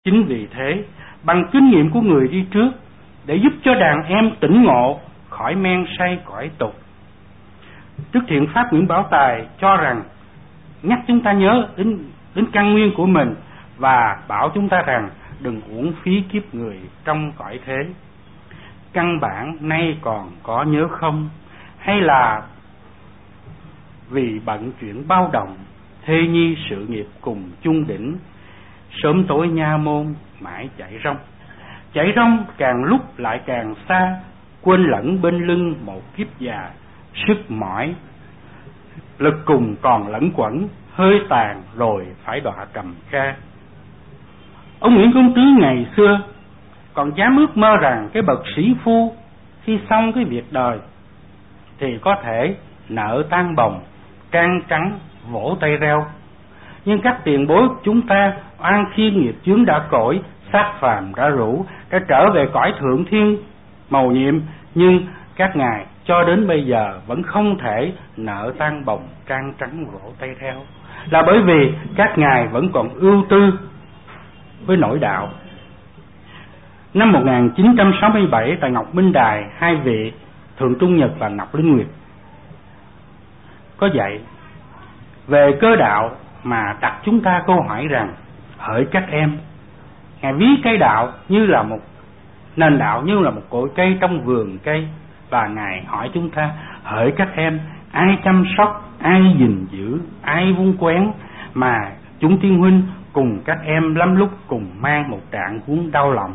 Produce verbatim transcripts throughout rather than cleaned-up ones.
Chính vì thế, bằng kinh nghiệm của người đi trước, để giúp cho đàn em tỉnh ngộ khỏi men say cõi tục, Đức Thiện Pháp Nguyễn Bảo Tài cho rằng, nhắc chúng ta nhớ đến, đến căn nguyên của mình, và bảo chúng ta rằng đừng uổng phí kiếp người trong cõi thế. Căn bản nay còn có nhớ không, hay là vì bận chuyện bao đồng, thê nhi sự nghiệp cùng chung đỉnh, sớm tối nha môn mãi chạy rong. Chạy rong càng lúc lại càng xa, quên lẫn bên lưng một kiếp già, sức mỏi lực cùng còn lẫn quẩn, hơi tàn rồi phải đọa trầm kha. Ông Nguyễn Công Trứ ngày xưa còn dám ước mơ rằng cái bậc sĩ phu khi xong cái việc đời thì có thể nợ tan bồng, can trắng vỗ tay reo. Nhưng các tiền bối chúng ta oan khiên nghiệp chướng đã cõi, xác phàm đã rũ, đã trở về cõi thượng thiên mầu nhiệm, nhưng các ngài cho đến bây giờ vẫn không thể nợ tan bồng, can trắng vỗ tay reo, là bởi vì các ngài vẫn còn ưu tư với nội đạo. Năm một nghìn chín trăm sáu mươi bảy, tại Ngọc Minh Đài, hai vị Thượng Trung Nhật và Ngọc Linh Nguyệt có dạy về cơ đạo, mà đặt chúng ta câu hỏi rằng: hỡi các em, ngài ví cây đạo như là một nền đạo, như là một cội cây trong vườn cây, và ngài hỏi chúng ta: hỡi các em, ai chăm sóc, ai gìn giữ, ai vun quén, mà chúng tiên huynh cùng các em lắm lúc cùng mang một trạng huống đau lòng.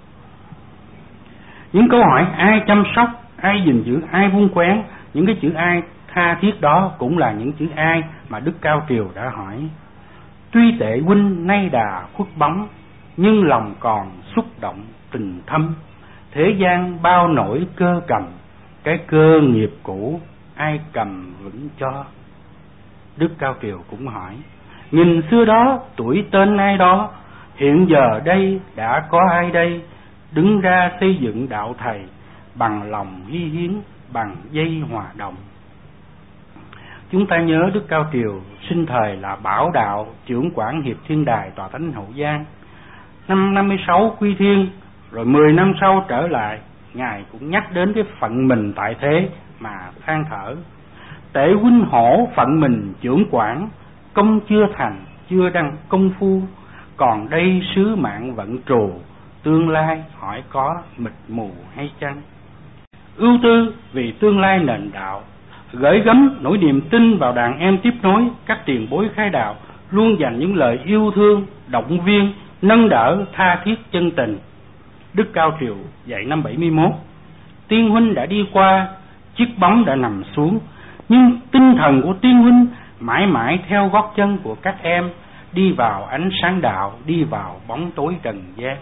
Những câu hỏi ai chăm sóc, ai gìn giữ, ai vun quén, những cái chữ ai tha thiết đó cũng là những chữ ai mà Đức Cao Triều đã hỏi. Tuy tệ huynh nay đà khuất bóng, nhưng lòng còn xúc động tình thâm. Thế gian bao nỗi cơ cầm, cái cơ nghiệp cũ ai cầm vững cho. Đức Cao Triều cũng hỏi: nhìn xưa đó tuổi tên ai đó, hiện giờ đây đã có ai đây, đứng ra xây dựng đạo thầy, bằng lòng hy hiến, bằng dây hòa đồng. Chúng ta nhớ Đức Cao Triều sinh thời là Bảo Đạo, trưởng quản Hiệp Thiên Đài tòa thánh Hậu Giang. Năm năm mươi sáu quy thiên, rồi mười năm sau trở lại, ngài cũng nhắc đến cái phận mình tại thế mà than thở: tể huynh hổ phận mình trưởng quản, công chưa thành, chưa đăng công phu, còn đây sứ mạng vận trù, tương lai hỏi có mịt mù hay chăng. Ưu tư vì tương lai nền đạo, gửi gắm nỗi niềm tin vào đàn em tiếp nối, các tiền bối khai đạo luôn dành những lời yêu thương, động viên, nâng đỡ, tha thiết chân tình. Đức Cao Triều dạy năm bảy mươi mốt: tiên huynh đã đi qua, chiếc bóng đã nằm xuống, nhưng tinh thần của tiên huynh mãi mãi theo gót chân của các em, đi vào ánh sáng đạo, đi vào bóng tối trần gian.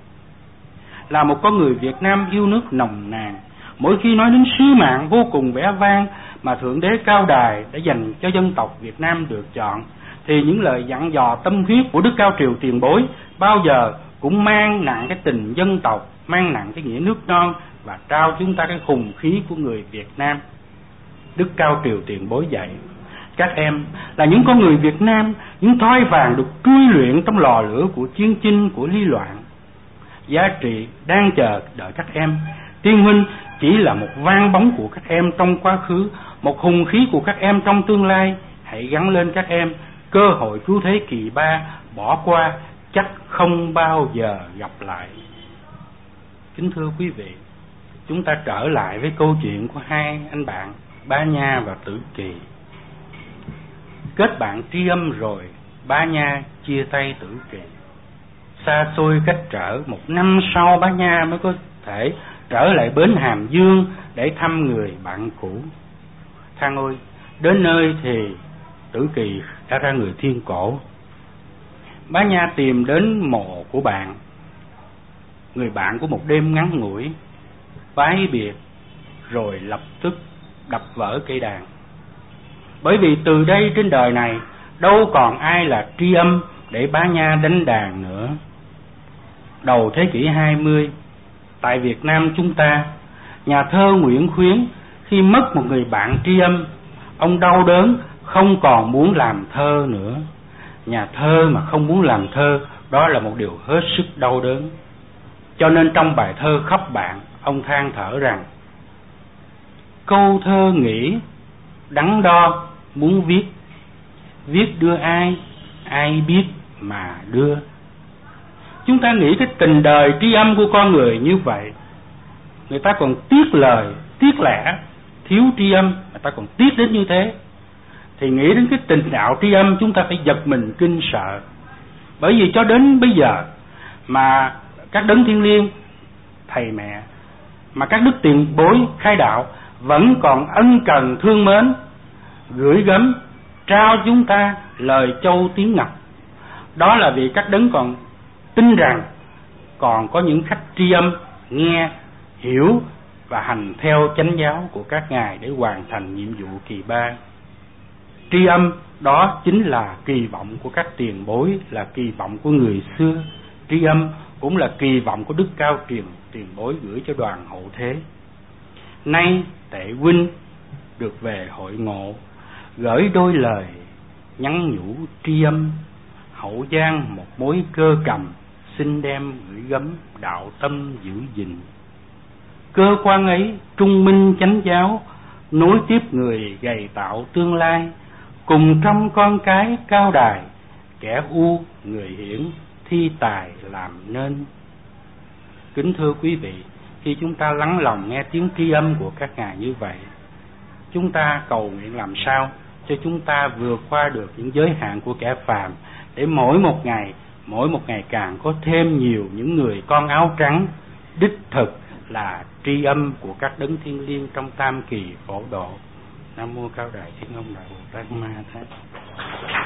Là một con người Việt Nam yêu nước nồng nàn, mỗi khi nói đến sứ mạng vô cùng vẻ vang mà Thượng Đế Cao Đài đã dành cho dân tộc Việt Nam được chọn, thì những lời dặn dò tâm huyết của Đức Cao Triều tiền bối bao giờ cũng mang nặng cái tình dân tộc, mang nặng cái nghĩa nước non, và trao chúng ta cái hùng khí của người Việt Nam. Đức Cao Triều tiền bối dạy: các em là những con người Việt Nam, những thoi vàng được trui luyện trong lò lửa của chiến chinh, của ly loạn. Giá trị đang chờ đợi các em. Tiên huynh chỉ là một vang bóng của các em trong quá khứ, một hùng khí của các em trong tương lai. Hãy gắn lên các em, cơ hội cứu thế kỳ ba bỏ qua chắc không bao giờ gặp lại. Kính thưa quý vị, chúng ta trở lại với câu chuyện của hai anh bạn Bá Nha và Tử Kỳ. Kết bạn tri âm rồi, Bá Nha chia tay Tử Kỳ. Xa xôi cách trở, một năm sau Bá Nha mới có thể trở lại bến Hàm Dương để thăm người bạn cũ. Thang ơi, đến nơi thì Tử Kỳ đã ra người thiên cổ. Bá Nha tìm đến mộ của bạn, người bạn của một đêm ngắn ngủi, vái biệt rồi lập tức đập vỡ cây đàn. Bởi vì từ đây trên đời này đâu còn ai là tri âm để Bá Nha đánh đàn nữa. Đầu thế kỷ hai mươi, tại Việt Nam chúng ta, nhà thơ Nguyễn Khuyến khi mất một người bạn tri âm, ông đau đớn không còn muốn làm thơ nữa. Nhà thơ mà không muốn làm thơ, đó đó là một điều hết sức đau đớn. Cho nên trong bài thơ Khóc Bạn, ông than thở rằng: câu thơ nghĩ đắn đo muốn viết, viết đưa ai, ai biết mà đưa. Chúng ta nghĩ cái tình đời tri âm của con người như vậy, người ta còn tiếc lời, tiếc lẽ, thiếu tri âm, người ta còn tiếc đến như thế, thì nghĩ đến cái tình đạo tri âm chúng ta phải giật mình kinh sợ. Bởi vì cho đến bây giờ mà các đấng thiêng liêng, thầy mẹ, mà các đức tiền bối khai đạo vẫn còn ân cần thương mến, gửi gắm trao chúng ta lời châu tiếng ngọc, đó là vì các đấng còn tin rằng còn có những khách tri âm nghe, hiểu và hành theo chánh giáo của các ngài để hoàn thành nhiệm vụ kỳ ba. Tri âm đó chính là kỳ vọng của các tiền bối, là kỳ vọng của người xưa. Tri âm cũng là kỳ vọng của đức cao truyền tiền bối gửi cho đoàn hậu thế. Nay Tệ huynh được về hội ngộ, gửi đôi lời nhắn nhủ tri âm, hậu giang một mối cơ cầm, xin đem gửi gắm đạo tâm giữ gìn. Cơ quan ấy trung minh chánh giáo, nối tiếp người gầy tạo tương lai, cùng trong con cái cao đài, kẻ u người hiển thi tài làm nên. Kính thưa quý vị, khi chúng ta lắng lòng nghe tiếng tri âm của các ngài như vậy, chúng ta cầu nguyện làm sao cho chúng ta vượt qua được những giới hạn của kẻ phàm, để mỗi một ngày, mỗi một ngày càng có thêm nhiều những người con áo trắng đích thực là tri âm của các đấng thiêng liêng trong tam kỳ phổ độ. Nam mô Cao Đài Thiên Ông Đại Bồ Tát Ma Tát.